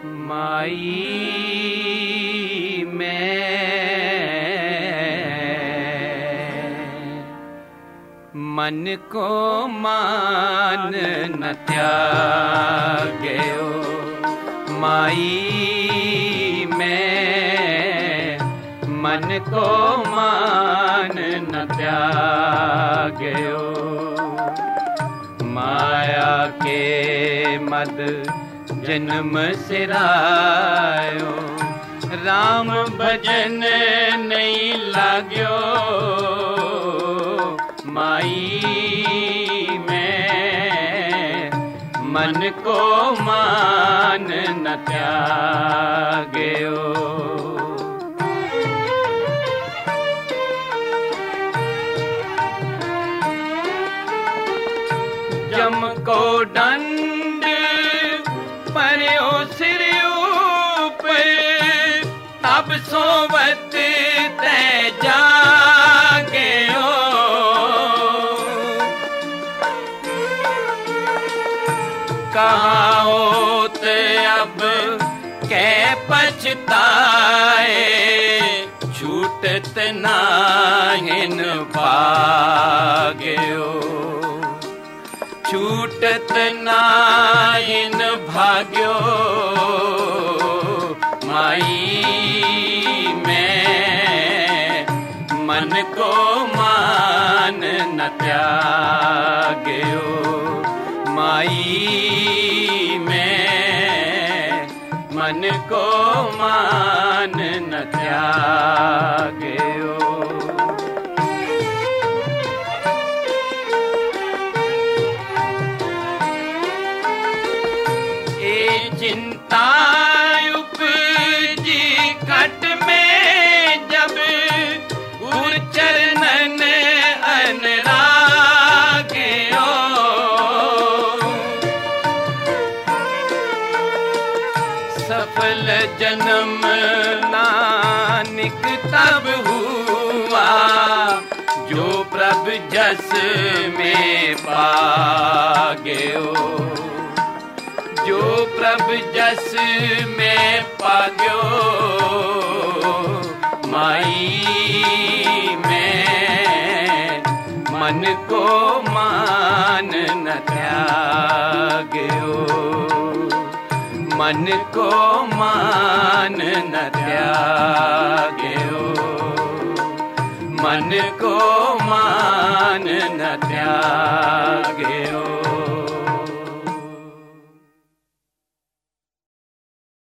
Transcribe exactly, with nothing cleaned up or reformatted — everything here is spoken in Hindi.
माई मैं मन को मान न त्याग्यो। माई मैं मन को मान न त्याग्यो। माया के मद जन्म सिरायो, राम भजन नहीं लाग्यो। माई मैं मन को मान न त्याग्यो। जम को दंड पर्यो सिर ऊपर, तब सोवत ते जाग्यो। कहाँ होत अब कै पछताए, छूटत नाहिन भाग्यो। छूटत नाहिन भाग्यो। माई मैं मन को मान न त्याग्यो। माई मैं मन को मान न त्याग्यो। चिंता उपजी कट में, जब गुर चरणन अनराग्यो। सफल जन्म नानक तब हुआ, जो प्रभु जस में पाग्यो। जो प्रभु जस में पाग्यो। माई मैं मन को मान न त्याग्यो। मन को मान न त्याग्यो। मन को मान न त्याग्यो।